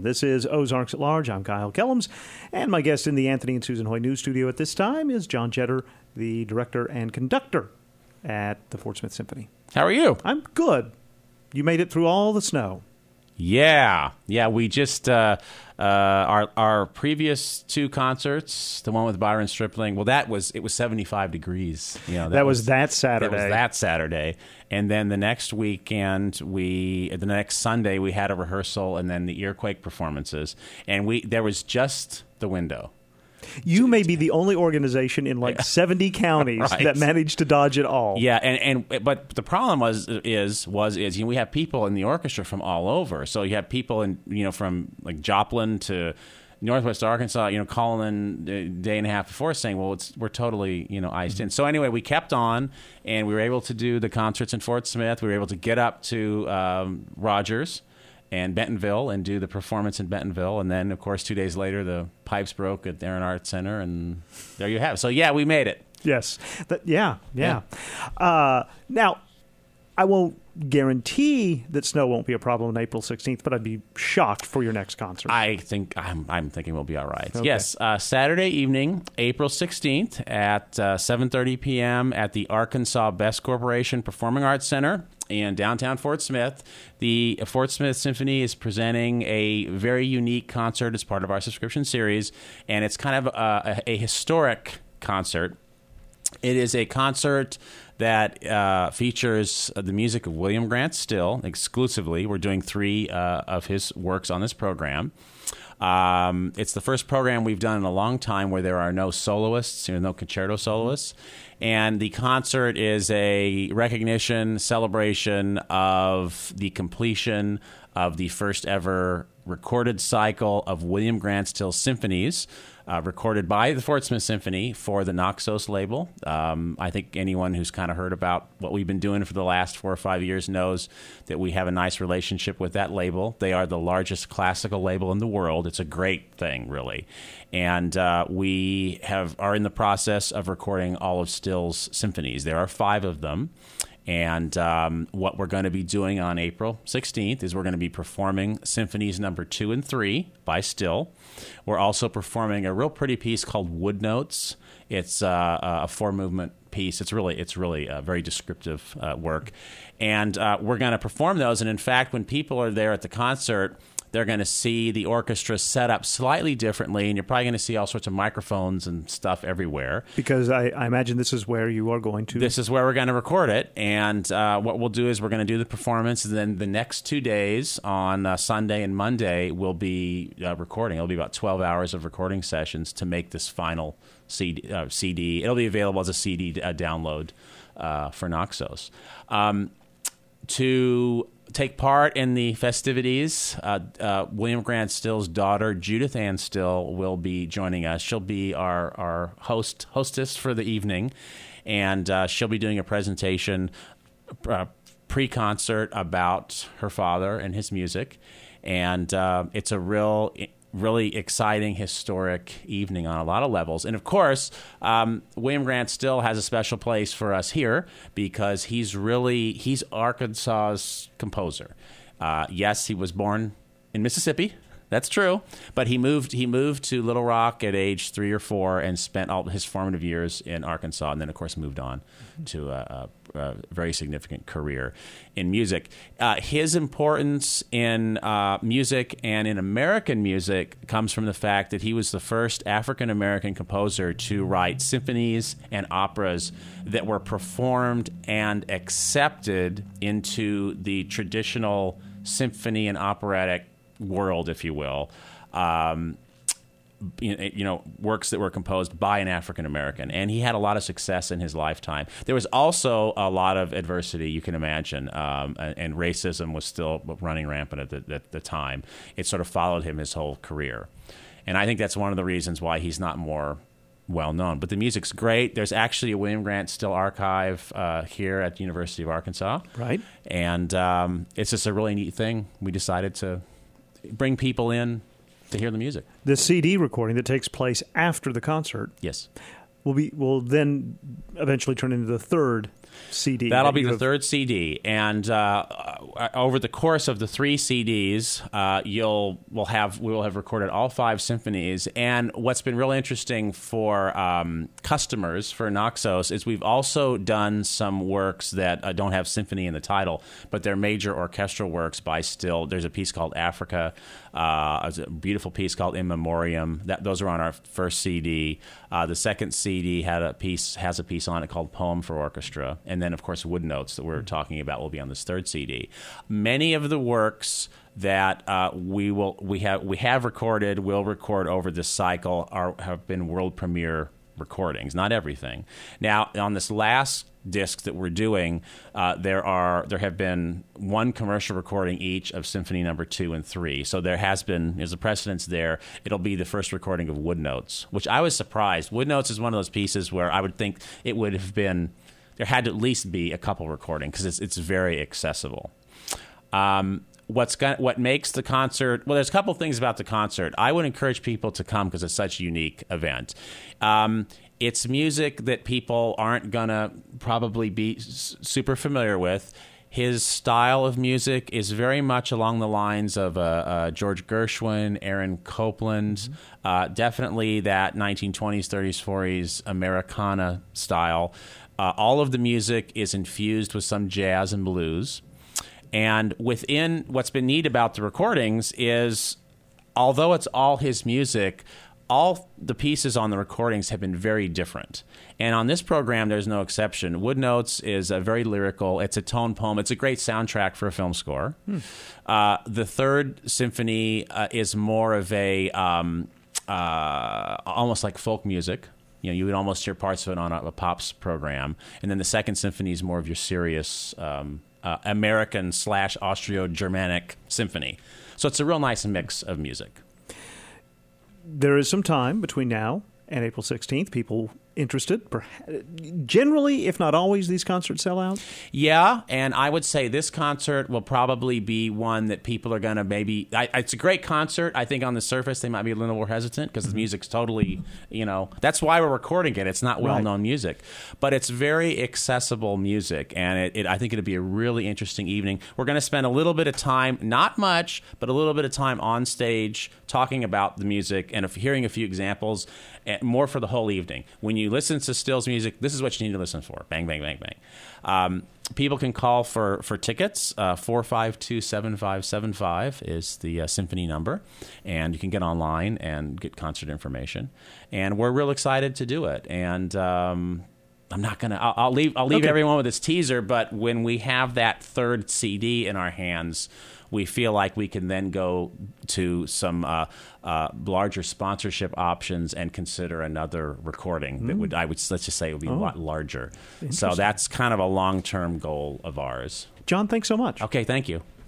This is Ozarks at Large. I'm Kyle Kellums, and my guest in the Anthony and Susan Hoy News Studio at this time is John Jetter, the director and conductor at the Fort Smith Symphony. How are you? I'm good. You made it through all the snow. Yeah. We just our previous two concerts, the one with Byron Stripling. Well, it was 75 degrees. That was that Saturday. And then the next weekend, the next Sunday, we had a rehearsal, and then the Earquake performances, and there was just the window. You may be the only organization in 70 counties that managed to dodge it all. Yeah, but the problem is we have people in the orchestra from all over. So you have people from Joplin to Northwest Arkansas, calling in a day and a half before saying, well, we're totally, iced in. So anyway, we kept on, and we were able to do the concerts in Fort Smith. We were able to get up to Rogers and Bentonville and do the performance in Bentonville. And then, of course, 2 days later, the pipes broke at Aaron Arts Center, and there you have it. So, yeah, we made it. Yes. Yeah. Now, I won't guarantee that snow won't be a problem on April 16th, but I'd be shocked for your next concert. I'm thinking we'll be all right. Okay. Yes, Saturday evening, April 16th at 7:30 p.m. at the Arkansas Best Corporation Performing Arts Center in downtown Fort Smith. The Fort Smith Symphony is presenting a very unique concert as part of our subscription series, and it's kind of a historic concert. It is a concert that features the music of William Grant Still exclusively. We're doing 3 of his works on this program. It's the first program we've done in a long time where there are no soloists, no concerto soloists. And the concert is a recognition, celebration of the completion of the first ever recorded cycle of William Grant Still symphonies, recorded by the Fort Smith Symphony for the Naxos label. I think anyone who's kind of heard about what we've been doing for the last 4 or 5 years knows that we have a nice relationship with that label. They are the largest classical label in the world. It's a great thing, really. And we are in the process of recording all of Still's symphonies. There are 5 of them. And what we're going to be doing on April 16th is we're going to be performing Symphonies number 2 and 3 by Still. We're also performing a real pretty piece called Wood Notes. It's a 4-movement piece. It's really a very descriptive work. And we're going to perform those. And in fact, when people are there at the concert, they're going to see the orchestra set up slightly differently, and you're probably going to see all sorts of microphones and stuff everywhere. Because I imagine this is where you are going to... This is where we're going to record it, and what we'll do is we're going to do the performance, and then the next 2 days, on Sunday and Monday, we'll be recording. It'll be about 12 hours of recording sessions to make this final CD. It'll be available as a CD download for Naxos. To take part in the festivities, William Grant Still's daughter, Judith Ann Still, will be joining us. She'll be our hostess for the evening, and she'll be doing a presentation pre-concert about her father and his music. And it's a really exciting, historic evening on a lot of levels. And of course, William Grant Still has a special place for us here because he's Arkansas's composer. Yes, he was born in Mississippi. That's true. But he moved to Little Rock at age 3 or 4 and spent all his formative years in Arkansas, and then, of course, moved on to a very significant career in music. His importance in music and in American music comes from the fact that he was the first African-American composer to write symphonies and operas that were performed and accepted into the traditional symphony and operatic world, if you will. Works that were composed by an African American, and he had a lot of success in his lifetime. There was also a lot of adversity, you can imagine, and racism was still running rampant at the time. It sort of followed him his whole career, and I think that's one of the reasons why he's not more well known. But the music's great. There's actually a William Grant Still archive here at the University of Arkansas, right? And it's just a really neat thing. We decided to bring people in to hear the music. The CD recording that takes place after the concert, yes, will then eventually turn into the third CD. That'll be the third CD, and over the course of the 3 CDs, we will have recorded all 5 symphonies. And what's been really interesting for customers for Naxos is we've also done some works that don't have symphony in the title, but they're major orchestral works by Still. There's a piece called Africa. There's a beautiful piece called In Memoriam. Those are on our first CD. The second CD has a piece on it called Poem for Orchestra, and then of course Wood Notes that we're talking about will be on this third CD. Many of the works that we have recorded, will record over this cycle have been world premiere recordings. Not everything. Now on this last disc that we're doing, there have been 1 commercial recording each of Symphony Number 2 and 3. So there's a precedence there. It'll be the first recording of Wood Notes, which I was surprised. Wood Notes is one of those pieces where I would think it would have been, there had to at least be a couple recordings because it's very accessible. What makes the concert, well, there's a couple things about the concert. I would encourage people to come because it's such a unique event. It's music that people aren't going to probably be super familiar with. His style of music is very much along the lines of George Gershwin, Aaron Copland, definitely that 1920s, 30s, 40s Americana style. All of the music is infused with some jazz and blues. And within what's been neat about the recordings is, although it's all his music, all the pieces on the recordings have been very different. And on this program, there's no exception. Wood Notes is a very lyrical. It's a tone poem. It's a great soundtrack for a film score. The third symphony is more of a almost like folk music. You know, you would almost hear parts of it on a Pops program. And then the second symphony is more of your serious American / Austro-Germanic symphony. So it's a real nice mix of music. There is some time between now and April 16th. People interested, generally, if not always, these concerts sell out? Yeah, and I would say this concert will probably be one that people are going to maybe... it's a great concert. I think on the surface they might be a little more hesitant because the music's totally, that's why we're recording it. It's not well-known music. But it's very accessible music, and I think it'll be a really interesting evening. We're going to spend a little bit of time, not much, but a little bit of time on stage talking about the music and hearing a few examples, and more for the whole evening. When you listen to Still's music, this is what you need to listen for. Bang, bang, bang, bang. People can call for tickets. 452-7575 is the symphony number. And you can get online and get concert information. And we're real excited to do it. And I'm not going to... I'll leave everyone with this teaser, but when we have that third CD in our hands, we feel like we can then go to some larger sponsorship options and consider another recording that let's just say would be a lot larger. So that's kind of a long-term goal of ours. John, thanks so much. Okay, thank you.